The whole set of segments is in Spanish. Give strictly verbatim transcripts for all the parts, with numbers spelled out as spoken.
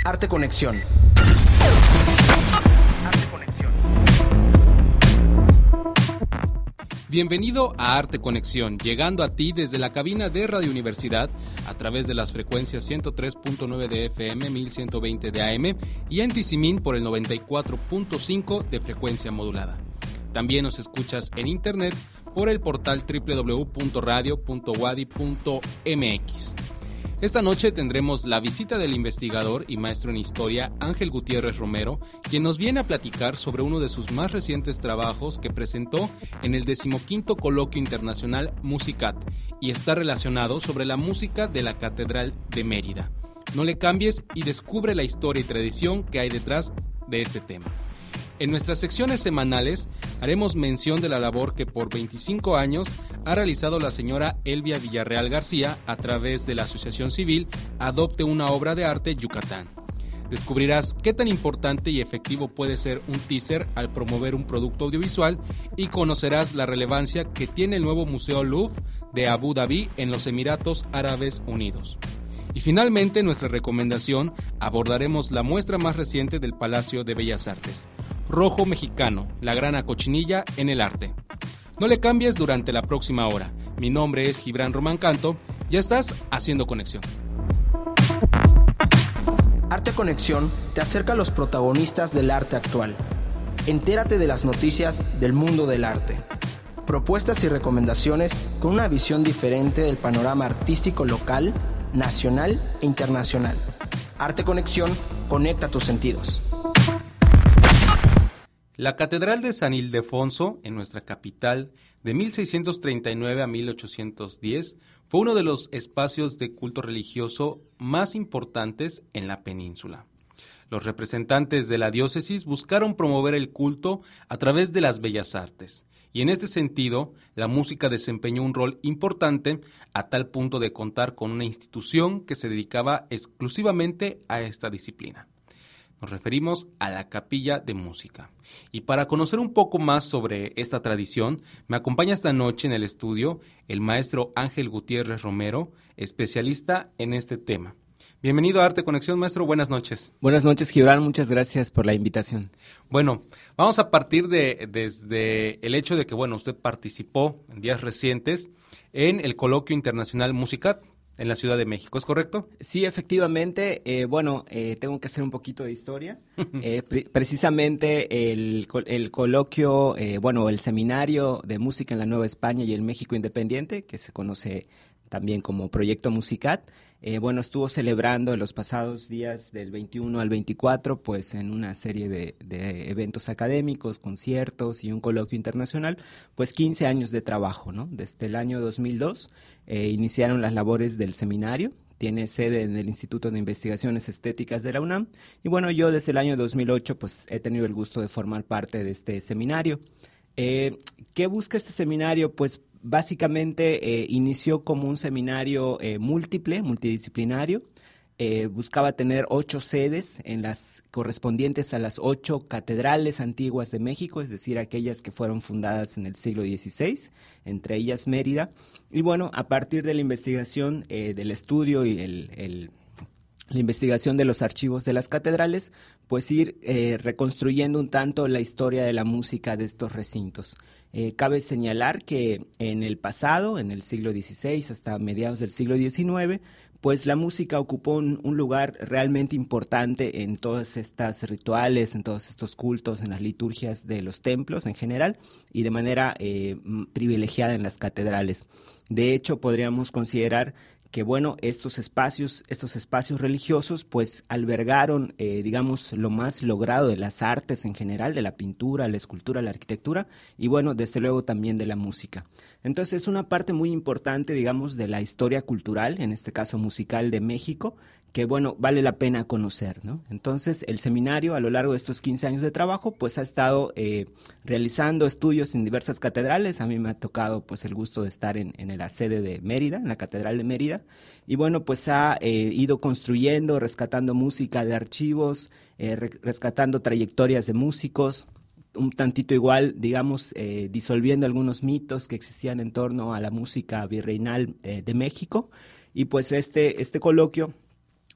Arte Conexión. Bienvenido a Arte Conexión, llegando a ti desde la cabina de Radio Universidad a través de las frecuencias ciento tres punto nueve de F M, mil ciento veinte de A M y en Tizimín por el noventa y cuatro punto cinco de frecuencia modulada. También nos escuchas en internet por el portal doble u doble u doble u punto radio punto wadi punto m x. Esta noche tendremos la visita del investigador y maestro en historia Ángel Gutiérrez Romero, quien nos viene a platicar sobre uno de sus más recientes trabajos que presentó en el decimoquinto Coloquio Internacional Musicat y está relacionado sobre la música de la Catedral de Mérida. No le cambies y descubre la historia y tradición que hay detrás de este tema. En nuestras secciones semanales haremos mención de la labor que por veinticinco años ha realizado la señora Elvia Villarreal García a través de la asociación civil Adopte una obra de arte Yucatán. Descubrirás qué tan importante y efectivo puede ser un teaser al promover un producto audiovisual y conocerás la relevancia que tiene el nuevo Museo Louvre de Abu Dhabi en los Emiratos Árabes Unidos. Y finalmente, en nuestra recomendación abordaremos la muestra más reciente del Palacio de Bellas Artes, Rojo Mexicano, la gran cochinilla en el arte. No le cambies durante la próxima hora. Mi nombre es Gibran Román Canto. Ya estás haciendo conexión. Arte Conexión te acerca a los protagonistas del arte actual. Entérate de las noticias del mundo del arte. Propuestas y recomendaciones con una visión diferente del panorama artístico local, nacional e internacional. Arte Conexión conecta tus sentidos. La Catedral de San Ildefonso, en nuestra capital, de mil seiscientos treinta y nueve a mil ochocientos diez, fue uno de los espacios de culto religioso más importantes en la península. Los representantes de la diócesis buscaron promover el culto a través de las bellas artes, y en este sentido, la música desempeñó un rol importante a tal punto de contar con una institución que se dedicaba exclusivamente a esta disciplina. Nos referimos a la Capilla de Música. Y para conocer un poco más sobre esta tradición, me acompaña esta noche en el estudio el maestro Ángel Gutiérrez Romero, especialista en este tema. Bienvenido a Arte Conexión, maestro. Buenas noches. Buenas noches, Gibran. Muchas gracias por la invitación. Bueno, vamos a partir de desde el hecho de que, bueno, usted participó en días recientes en el Coloquio Internacional Musicat en la Ciudad de México, ¿es correcto? Sí, efectivamente. Eh, bueno, eh, tengo que hacer un poquito de historia. eh, pre- precisamente el, el coloquio, eh, bueno, el seminario de música en la Nueva España y el México Independiente, que se conoce también como Proyecto Musicat, eh, bueno, estuvo celebrando en los pasados días del veintiuno al veinticuatro, pues en una serie de, de eventos académicos, conciertos y un coloquio internacional, pues quince años de trabajo, ¿no? Desde el año dos mil dos eh, iniciaron las labores del seminario. Tiene sede en el Instituto de Investigaciones Estéticas de la UNAM, y bueno, yo desde el año dos mil ocho pues he tenido el gusto de formar parte de este seminario. Eh, ¿Qué busca este seminario? Pues básicamente eh, inició como un seminario eh, múltiple, multidisciplinario. Eh, buscaba tener ocho sedes en las correspondientes a las ocho catedrales antiguas de México, es decir, aquellas que fueron fundadas en el siglo dieciséis, entre ellas Mérida. Y bueno, a partir de la investigación, eh, del estudio y el, el la investigación de los archivos de las catedrales, pues ir eh, reconstruyendo un tanto la historia de la música de estos recintos. Eh, cabe señalar que en el pasado, en el siglo dieciséis hasta mediados del siglo diecinueve, pues la música ocupó un, un lugar realmente importante en todas estas rituales, en todos estos cultos, en las liturgias de los templos en general y de manera eh, privilegiada en las catedrales. De hecho, podríamos considerar que bueno, estos espacios, estos espacios religiosos, pues albergaron, eh, digamos, lo más logrado de las artes en general, de la pintura, la escultura, la arquitectura, y bueno, desde luego también de la música. Entonces es una parte muy importante, digamos, de la historia cultural, en este caso musical de México, que bueno, vale la pena conocer, ¿no? Entonces el seminario a lo largo de estos quince años de trabajo pues ha estado eh, realizando estudios en diversas catedrales. A mí me ha tocado pues el gusto de estar en, en la sede de Mérida, en la Catedral de Mérida, y bueno, pues ha eh, ido construyendo, rescatando música de archivos, eh, re- rescatando trayectorias de músicos, un tantito igual, digamos, eh, disolviendo algunos mitos que existían en torno a la música virreinal eh, de México. Y pues este, este coloquio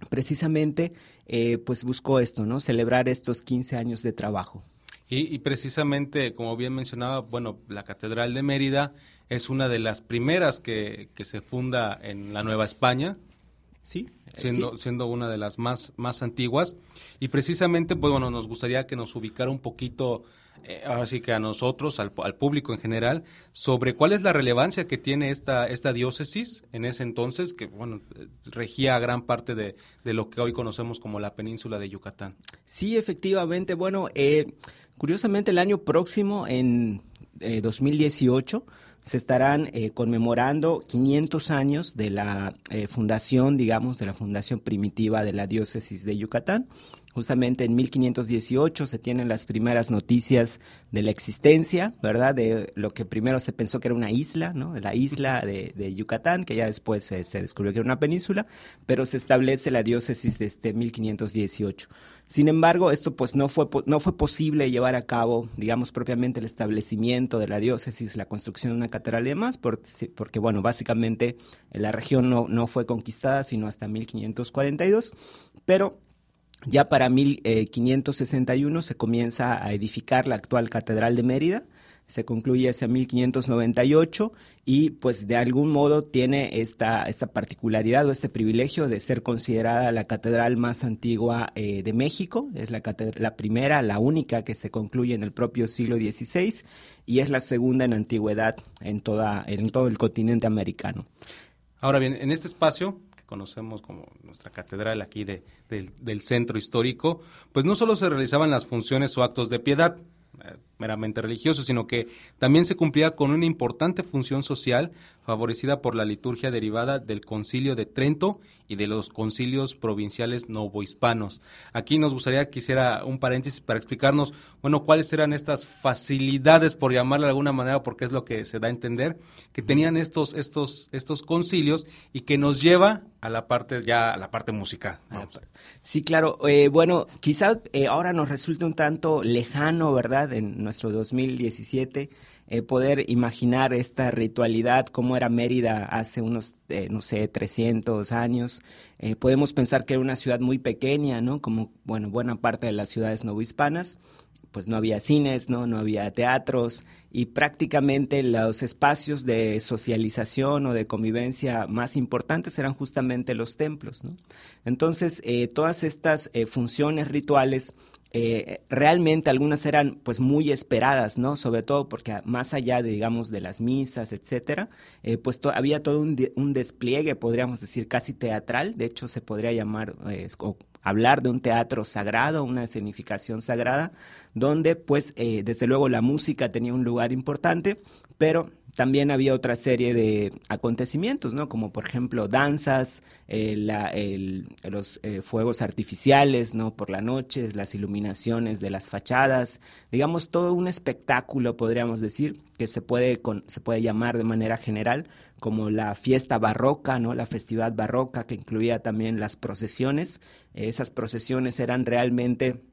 precisamente eh, pues buscó esto, ¿no? Celebrar estos quince años de trabajo. Y, y precisamente, como bien mencionaba, bueno, la Catedral de Mérida es una de las primeras que, que se funda en la Nueva España. Sí, siendo, sí. siendo una de las más, más antiguas. Y precisamente, pues bueno, nos gustaría que nos ubicara un poquito, eh, ahora sí que a nosotros, al, al público en general, sobre cuál es la relevancia que tiene esta, esta diócesis en ese entonces, que bueno, regía gran parte de, de lo que hoy conocemos como la península de Yucatán. Sí, efectivamente. Bueno, eh, curiosamente el año próximo, en eh, dos mil dieciocho, se estarán eh, conmemorando quinientos años de la eh, fundación, digamos, de la fundación primitiva de la diócesis de Yucatán. Justamente en mil quinientos dieciocho se tienen las primeras noticias de la existencia, ¿verdad? De lo que primero se pensó que era una isla, ¿no? De la isla de, de Yucatán, que ya después eh, se descubrió que era una península, pero se establece la diócesis desde mil quinientos dieciocho. Sin embargo, esto pues no fue, no fue posible llevar a cabo, digamos, propiamente el establecimiento de la diócesis, la construcción de una catedral y demás, porque, porque bueno, básicamente la región no, no fue conquistada sino hasta mil quinientos cuarenta y dos, pero ya para mil quinientos sesenta y uno se comienza a edificar la actual Catedral de Mérida, se concluye hacia mil quinientos noventa y ocho y pues de algún modo tiene esta, esta particularidad o este privilegio de ser considerada la catedral más antigua eh, de México. Es la, la primera, la única que se concluye en el propio siglo dieciséis y es la segunda en antigüedad en, toda, en todo el continente americano. Ahora bien, en este espacio conocemos como nuestra catedral aquí de, de, del centro histórico, pues no solo se realizaban las funciones o actos de piedad eh, meramente religiosos, sino que también se cumplía con una importante función social favorecida por la liturgia derivada del Concilio de Trento y de los concilios provinciales novohispanos. Aquí nos gustaría que hiciera un paréntesis para explicarnos, bueno, cuáles eran estas facilidades, por llamarle de alguna manera, porque es lo que se da a entender, que tenían estos, estos, estos concilios y que nos lleva a la parte ya, a la parte musical. Vamos. Sí, claro. Eh, bueno, quizás eh, ahora nos resulte un tanto lejano, ¿verdad?, en nuestro dos mil diecisiete, eh, poder imaginar esta ritualidad, cómo era Mérida hace unos, eh, no sé, trescientos años. Eh, podemos pensar que era una ciudad muy pequeña, ¿no? Como, bueno, buena parte de las ciudades novohispanas. Pues no había cines, ¿no? No había teatros y prácticamente los espacios de socialización o de convivencia más importantes eran justamente los templos, ¿no? Entonces, eh, todas estas eh, funciones rituales Eh, realmente algunas eran pues muy esperadas, ¿no? Sobre todo porque más allá de, digamos, de las misas, etcétera, eh, pues to- había todo un, de- un despliegue, podríamos decir, casi teatral. De hecho, se podría llamar eh, o hablar de un teatro sagrado, una escenificación sagrada, donde pues eh, desde luego la música tenía un lugar importante, pero también había otra serie de acontecimientos, ¿no? Como por ejemplo danzas, eh, la, el, los eh, fuegos artificiales, ¿no? Por la noche, las iluminaciones de las fachadas, digamos todo un espectáculo, podríamos decir, que se puede, con, se puede llamar de manera general como la fiesta barroca, ¿no? La festividad barroca, que incluía también las procesiones. Eh, esas procesiones eran realmente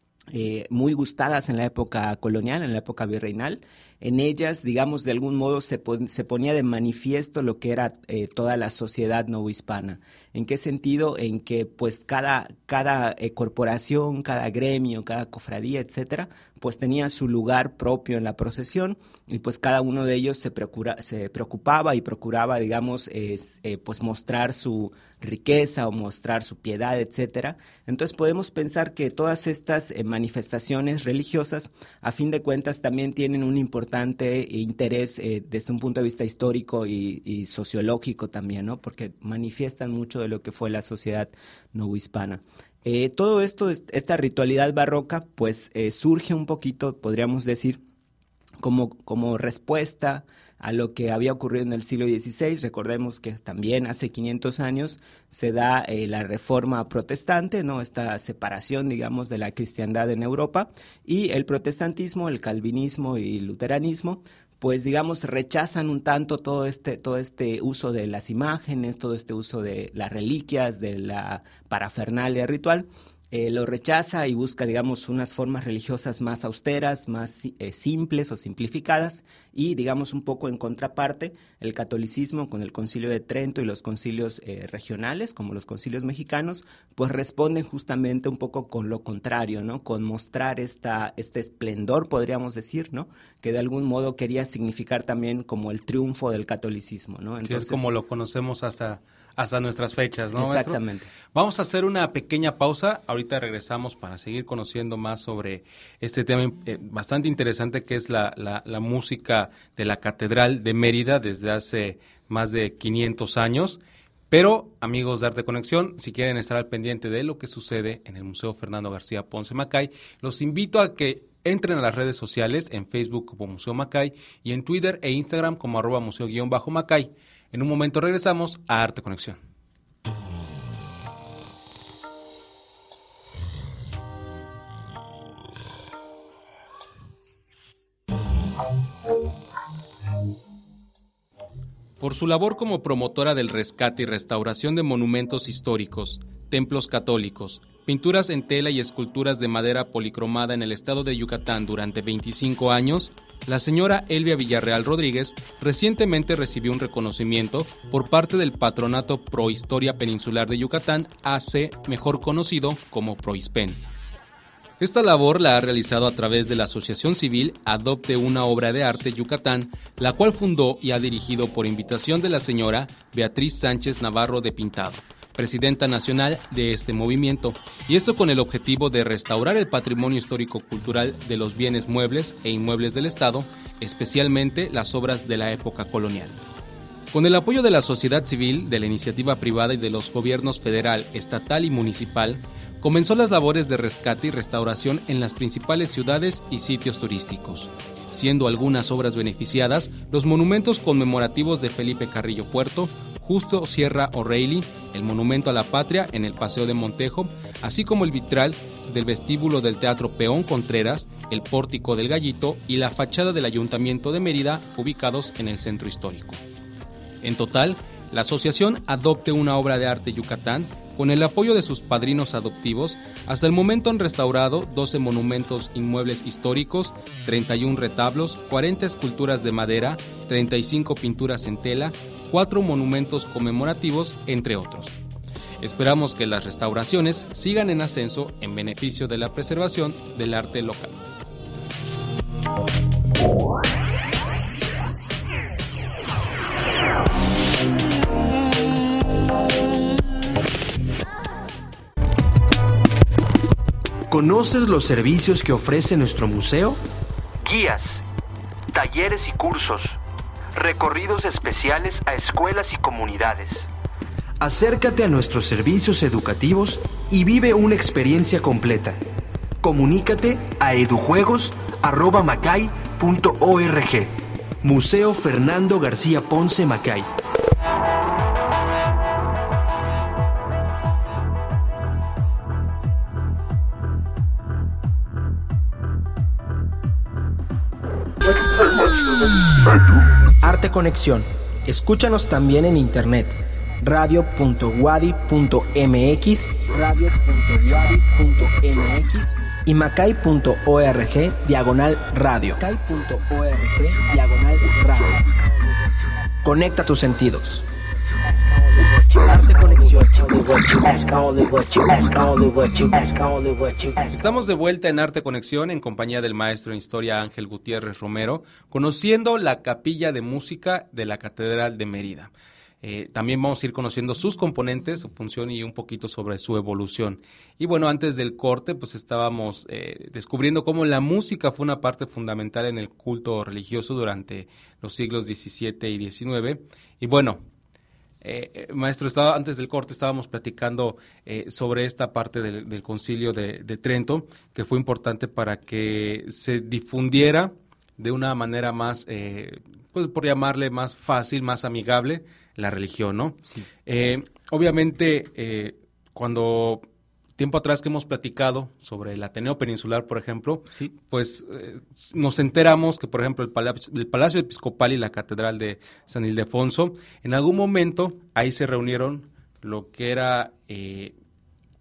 Eh, muy gustadas en la época colonial, en la época virreinal. En ellas, digamos, de algún modo se, pon, se ponía de manifiesto lo que era eh, toda la sociedad novohispana. ¿En qué sentido? En que pues cada, cada eh, corporación, cada gremio, cada cofradía, etcétera, pues tenía su lugar propio en la procesión y pues cada uno de ellos se, procura, se preocupaba y procuraba, digamos, es, eh, pues mostrar su riqueza o mostrar su piedad, etcétera. Entonces podemos pensar que todas estas eh, manifestaciones religiosas, a fin de cuentas, también tienen un importante interés eh, desde un punto de vista histórico y, y sociológico también, ¿no? Porque manifiestan mucho de lo que fue la sociedad novohispana. Eh, todo esto, esta ritualidad barroca, pues eh, surge un poquito, podríamos decir, como, como respuesta a lo que había ocurrido en el siglo dieciséis. Recordemos que también hace quinientos años se da eh, la reforma protestante, ¿no? Esta separación, digamos, de la cristiandad en Europa, y el protestantismo, el calvinismo y el luteranismo, pues digamos rechazan un tanto todo este, todo este uso de las imágenes, todo este uso de las reliquias, de la parafernalia ritual, eh, lo rechaza y busca, digamos, unas formas religiosas más austeras, más eh, simples o simplificadas, y, digamos, un poco en contraparte, el catolicismo con el Concilio de Trento y los concilios eh, regionales, como los concilios mexicanos, pues responden justamente un poco con lo contrario, ¿no? Con mostrar esta, este esplendor, podríamos decir, ¿no? Que de algún modo quería significar también como el triunfo del catolicismo, ¿no? Entonces, que es como lo conocemos hasta... hasta nuestras fechas, ¿no, maestro? Exactamente. Vamos a hacer una pequeña pausa. Ahorita regresamos para seguir conociendo más sobre este tema eh, bastante interesante que es la, la, la música de la Catedral de Mérida desde hace más de quinientos años. Pero, amigos de Arte Conexión, si quieren estar al pendiente de lo que sucede en el Museo Fernando García Ponce Macay, los invito a que entren a las redes sociales, en Facebook como Museo Macay y en Twitter e Instagram como arroba museo-macay. En un momento regresamos a Arte Conexión. Por su labor como promotora del rescate y restauración de monumentos históricos, templos católicos, pinturas en tela y esculturas de madera policromada en el estado de Yucatán durante veinticinco años, la señora Elvia Villarreal Rodríguez recientemente recibió un reconocimiento por parte del Patronato Pro Historia Peninsular de Yucatán, A C, mejor conocido como Prohispen. Esta labor la ha realizado a través de la asociación civil Adopte una Obra de Arte Yucatán, la cual fundó y ha dirigido por invitación de la señora Beatriz Sánchez Navarro de Pintado, presidenta nacional de este movimiento, y esto con el objetivo de restaurar el patrimonio histórico-cultural de los bienes muebles e inmuebles del Estado, especialmente las obras de la época colonial. Con el apoyo de la sociedad civil, de la iniciativa privada y de los gobiernos federal, estatal y municipal, comenzó las labores de rescate y restauración en las principales ciudades y sitios turísticos, siendo algunas obras beneficiadas los monumentos conmemorativos de Felipe Carrillo Puerto, Justo Sierra O'Reilly, el Monumento a la Patria en el Paseo de Montejo, así como el vitral del vestíbulo del Teatro Peón Contreras, el Pórtico del Gallito y la fachada del Ayuntamiento de Mérida, ubicados en el centro histórico. En total, la asociación Adopte una Obra de Arte Yucatán, con el apoyo de sus padrinos adoptivos, hasta el momento han restaurado doce monumentos inmuebles históricos, treinta y un retablos, cuarenta esculturas de madera, treinta y cinco pinturas en tela, cuatro monumentos conmemorativos, entre otros. Esperamos que las restauraciones sigan en ascenso en beneficio de la preservación del arte local. ¿Conoces los servicios que ofrece nuestro museo? Guías, talleres y cursos, recorridos especiales a escuelas y comunidades. Acércate a nuestros servicios educativos y vive una experiencia completa. Comunícate a edujuegos arroba macay punto org. Museo Fernando García Ponce Macay. Arte Conexión. Escúchanos también en internet. radio punto wadi punto mx, radio punto wadi punto mx y macay punto org diagonal radio. macay punto org diagonal radio. Conecta tus sentidos. Arte Conexión. Estamos de vuelta en Arte Conexión en compañía del maestro en Historia Ángel Gutiérrez Romero, conociendo la capilla de música de la Catedral de Mérida. Eh, también vamos a ir conociendo sus componentes, su función y un poquito sobre su evolución. Y bueno, antes del corte, pues estábamos eh, descubriendo cómo la música fue una parte fundamental en el culto religioso durante los siglos diecisiete y diecinueve. Y bueno, Eh, maestro, estaba, antes del corte estábamos platicando eh, sobre esta parte del, del concilio de, de Trento, que fue importante para que se difundiera de una manera más, eh, pues por llamarle más fácil, más amigable, la religión, ¿no? Sí. Eh, obviamente, eh, cuando tiempo atrás que hemos platicado sobre el Ateneo Peninsular, por ejemplo, sí, pues eh, nos enteramos que, por ejemplo, el Palacio, el Palacio Episcopal y la Catedral de San Ildefonso, en algún momento ahí se reunieron lo que era eh,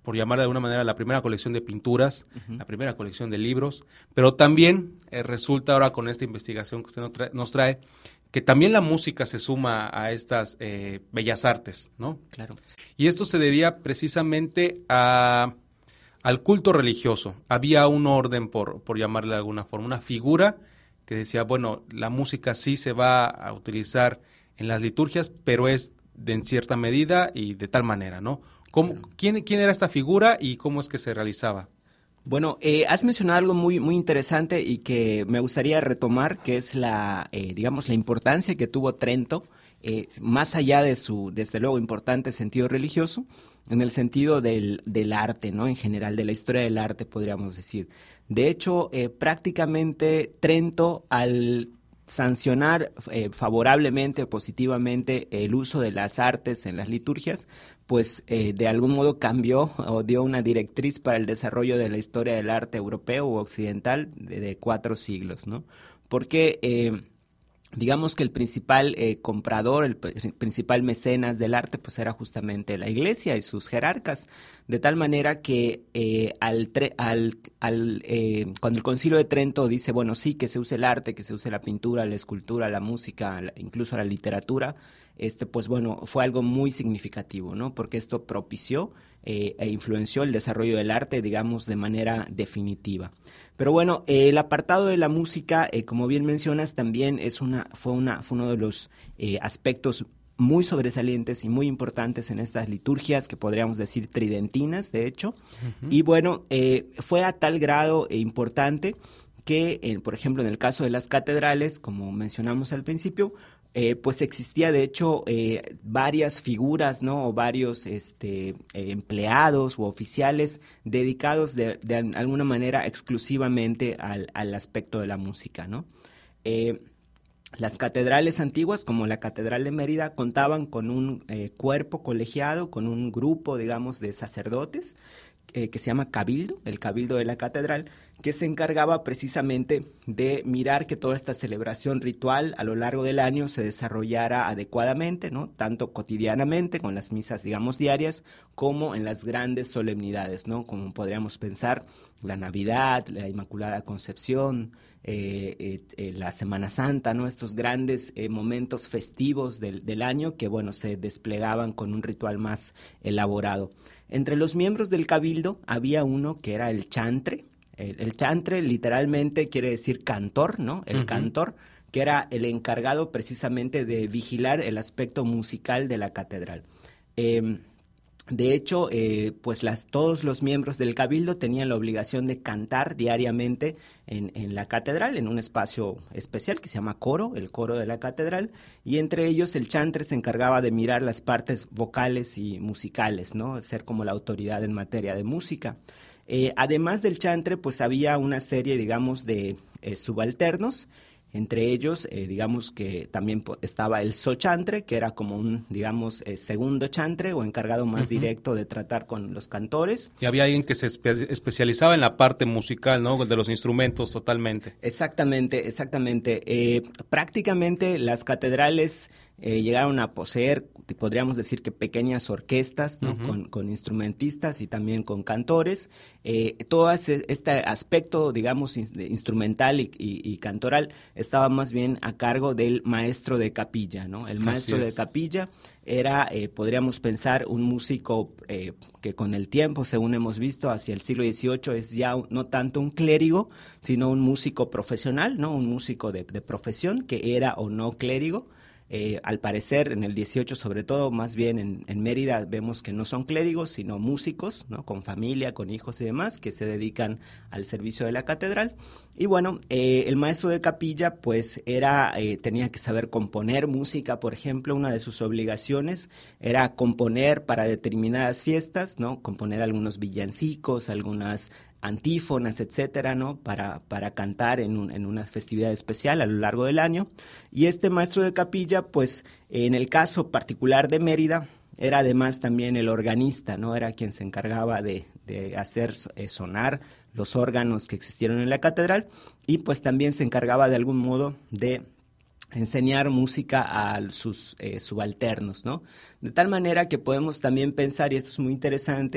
por llamarla de alguna manera, la primera colección de pinturas, uh-huh. la primera colección de libros, pero también eh, resulta ahora con esta investigación que usted nos trae, nos trae que también la música se suma a estas eh, bellas artes, ¿no? Claro. Y esto se debía precisamente a, al culto religioso. Había un orden, por, por llamarle de alguna forma, una figura que decía, bueno, la música sí se va a utilizar en las liturgias, pero es de en cierta medida y de tal manera, ¿no? ¿Cómo, claro. ¿quién, ¿Quién era esta figura y cómo es que se realizaba? Bueno, eh, has mencionado algo muy muy interesante y que me gustaría retomar, que es la, eh, digamos, la importancia que tuvo Trento, eh, más allá de su, desde luego, importante sentido religioso, en el sentido del, del arte, ¿no? En general, de la historia del arte, podríamos decir. De hecho, eh, prácticamente Trento, al sancionar eh, favorablemente o positivamente el uso de las artes en las liturgias, pues eh, de algún modo cambió o dio una directriz para el desarrollo de la historia del arte europeo o occidental de, de cuatro siglos, ¿no? Porque eh, digamos que el principal eh, comprador, el principal mecenas del arte, pues era justamente la Iglesia y sus jerarcas, de tal manera que eh, al, tre- al, al eh, cuando el Concilio de Trento dice, bueno, sí, que se use el arte, que se use la pintura, la escultura, la música, la, incluso la literatura, este, pues bueno, fue algo muy significativo, ¿no? Porque esto propició eh, e influenció el desarrollo del arte, digamos, de manera definitiva. Pero bueno, eh, el apartado de la música, eh, como bien mencionas, también es una, fue, una, fue uno de los eh, aspectos muy sobresalientes y muy importantes en estas liturgias, que podríamos decir tridentinas, de hecho. Uh-huh. Y bueno, eh, fue a tal grado e importante que, eh, por ejemplo, en el caso de las catedrales, como mencionamos al principio, Eh, pues existía de hecho eh, varias figuras, ¿no? O varios este, eh, empleados u oficiales dedicados de, de alguna manera exclusivamente al, al aspecto de la música, ¿no? Eh, las catedrales antiguas, como la Catedral de Mérida, contaban con un eh, cuerpo colegiado, con un grupo, digamos, de sacerdotes, Eh, que se llama cabildo, el cabildo de la catedral, que se encargaba precisamente de mirar que toda esta celebración ritual a lo largo del año se desarrollara adecuadamente, ¿no? Tanto cotidianamente con las misas, digamos, diarias, como en las grandes solemnidades, ¿no? Como podríamos pensar la Navidad, la Inmaculada Concepción, eh, eh, eh, la Semana Santa, ¿no? Estos grandes eh, momentos festivos del, del año que, bueno, se desplegaban con un ritual más elaborado. Entre los miembros del cabildo había uno que era el chantre. El, el chantre literalmente quiere decir cantor, ¿no? El uh-huh. cantor, que era el encargado precisamente de vigilar el aspecto musical de la catedral. Eh, de hecho, eh, pues las, todos los miembros del cabildo tenían la obligación de cantar diariamente en, en la catedral, en un espacio especial que se llama coro, el coro de la catedral, y entre ellos el chantre se encargaba de mirar las partes vocales y musicales, ¿no? Ser como la autoridad en materia de música. Eh, además del chantre, pues había una serie, digamos, de eh, subalternos. Entre ellos, eh, digamos que también estaba el sochantre, que era como un, digamos, eh, segundo chantre o encargado más uh-huh. directo de tratar con los cantores. Y había alguien que se espe- especializaba en la parte musical, ¿no? De los instrumentos totalmente. Exactamente, exactamente. Eh, prácticamente las catedrales eh, llegaron a poseer, podríamos decir que pequeñas orquestas, ¿no? Uh-huh. con, con instrumentistas y también con cantores. Eh, todo ese, este aspecto, digamos, in, instrumental y, y, y cantoral estaba más bien a cargo del maestro de capilla, ¿no? El maestro de capilla era, eh, podríamos pensar, un músico eh, que con el tiempo, según hemos visto, hacia el siglo dieciocho es ya un, no tanto un clérigo, sino un músico profesional, ¿no? Un músico de, de profesión que era o no clérigo. Eh, al parecer, en el dieciocho, sobre todo, más bien en, en Mérida, vemos que no son clérigos, sino músicos, ¿no? Con familia, con hijos y demás, que se dedican al servicio de la catedral. Y bueno, eh, el maestro de capilla, pues, era eh, tenía que saber componer música, por ejemplo. Una de sus obligaciones era componer para determinadas fiestas, ¿no? Componer algunos villancicos, algunas antífonas, etcétera, ¿no? Para, para cantar en, un, en una festividad especial a lo largo del año. Y este maestro de capilla, pues, en el caso particular de Mérida, era además también el organista, ¿no? Era quien se encargaba de, de hacer eh, sonar los órganos que existieron en la catedral y, pues, también se encargaba de algún modo de enseñar música a sus eh, subalternos, ¿no? De tal manera que podemos también pensar, y esto es muy interesante,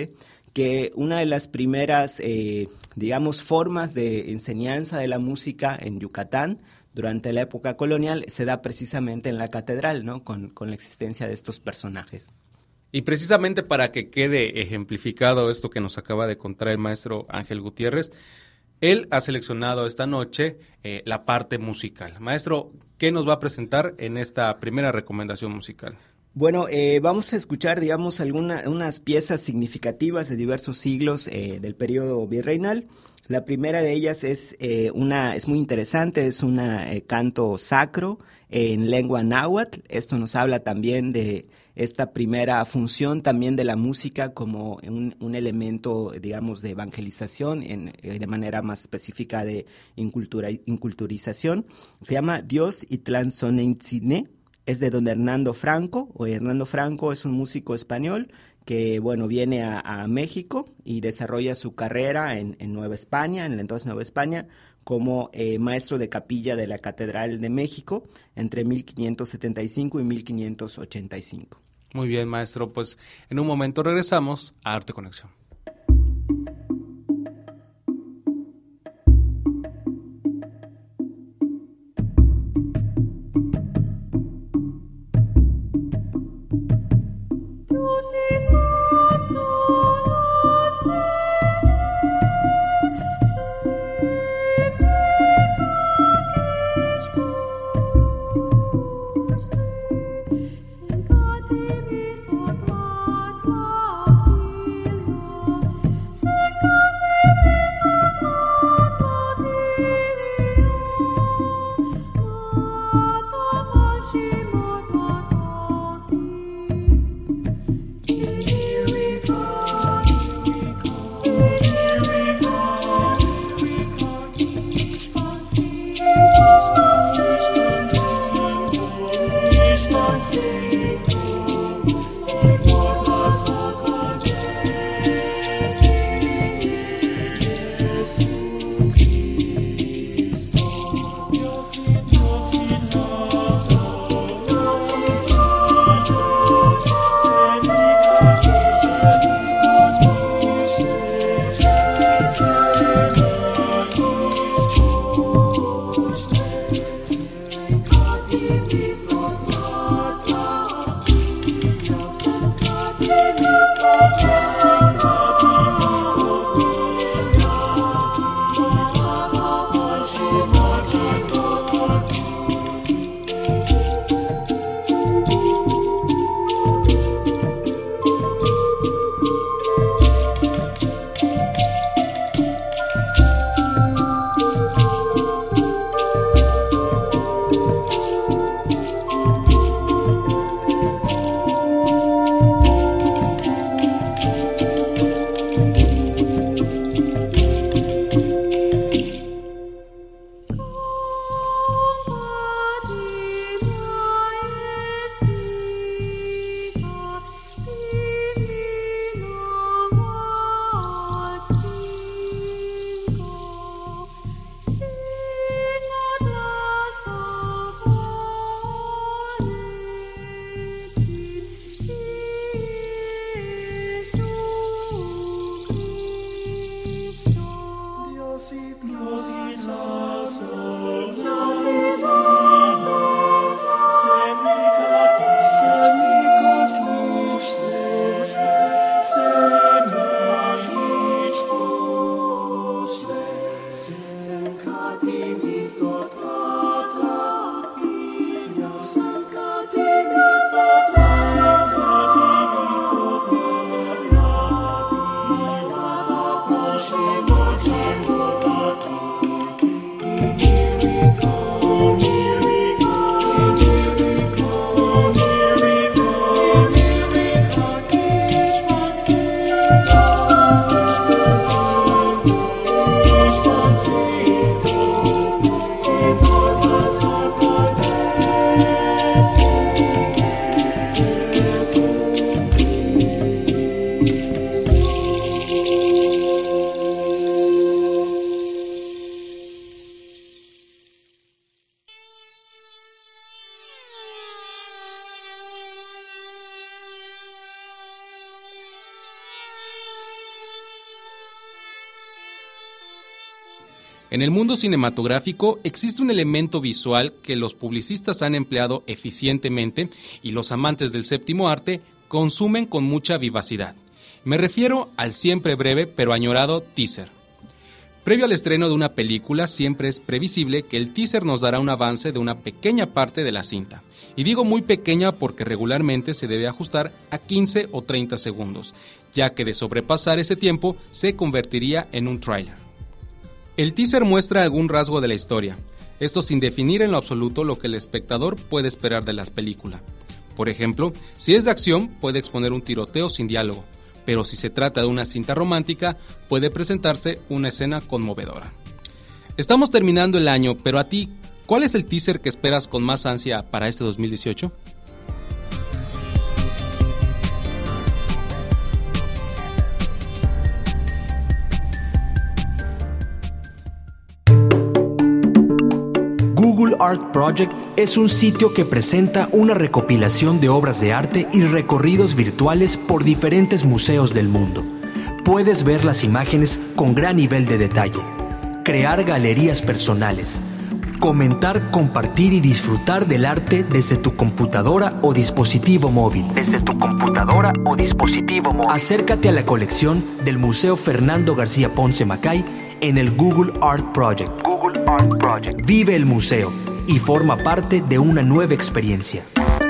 que una de las primeras, eh, digamos, formas de enseñanza de la música en Yucatán durante la época colonial se da precisamente en la catedral, ¿no? Con, con la existencia de estos personajes. Y precisamente para que quede ejemplificado esto que nos acaba de contar el maestro Ángel Gutiérrez, él ha seleccionado esta noche eh, la parte musical. Maestro, ¿qué nos va a presentar en esta primera recomendación musical? Bueno, eh, vamos a escuchar, digamos, algunas unas piezas significativas de diversos siglos eh, del periodo virreinal. La primera de ellas es eh, una es muy interesante, es un eh, canto sacro en lengua náhuatl. Esto nos habla también de esta primera función también de la música como un, un elemento, digamos, de evangelización, en, de manera más específica de incultura, inculturización. Se llama Dios Itlantzoneintziné. Es de don Hernando Franco, o Hernando Franco es un músico español que, bueno, viene a, a México y desarrolla su carrera en, en Nueva España, en la entonces Nueva España, como eh, maestro de capilla de la Catedral de México entre mil quinientos setenta y cinco y mil quinientos ochenta y cinco. Muy bien, maestro, pues en un momento regresamos a Arte Conexión. Sin En el mundo cinematográfico existe un elemento visual que los publicistas han empleado eficientemente y los amantes del séptimo arte consumen con mucha vivacidad. Me refiero al siempre breve pero añorado teaser. Previo al estreno de una película siempre es previsible que el teaser nos dará un avance de una pequeña parte de la cinta. Y digo muy pequeña porque regularmente se debe ajustar a quince o treinta segundos, ya que de sobrepasar ese tiempo se convertiría en un tráiler. El teaser muestra algún rasgo de la historia, esto sin definir en lo absoluto lo que el espectador puede esperar de la película. Por ejemplo, si es de acción, puede exponer un tiroteo sin diálogo, pero si se trata de una cinta romántica, puede presentarse una escena conmovedora. Estamos terminando el año, pero a ti, ¿cuál es el teaser que esperas con más ansia para este dos mil dieciocho? Google Art Project es un sitio que presenta una recopilación de obras de arte y recorridos virtuales por diferentes museos del mundo. Puedes ver las imágenes con gran nivel de detalle, crear galerías personales, comentar, compartir y disfrutar del arte desde tu computadora o dispositivo móvil. Desde tu computadora o dispositivo móvil. Acércate a la colección del Museo Fernando García Ponce Macay en el Google Art Project. Google Art Project. Vive el museo y forma parte de una nueva experiencia.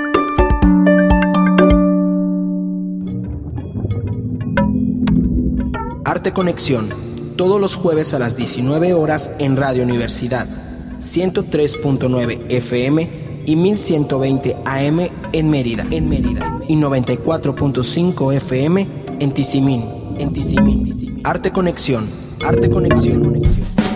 Arte Conexión, todos los jueves a las diecinueve horas en Radio Universidad, ciento tres punto nueve F M y mil ciento veinte A M en Mérida, en Mérida, y noventa y cuatro punto cinco F M en Tizimín, en Tizimín. Arte Conexión, Arte Conexión.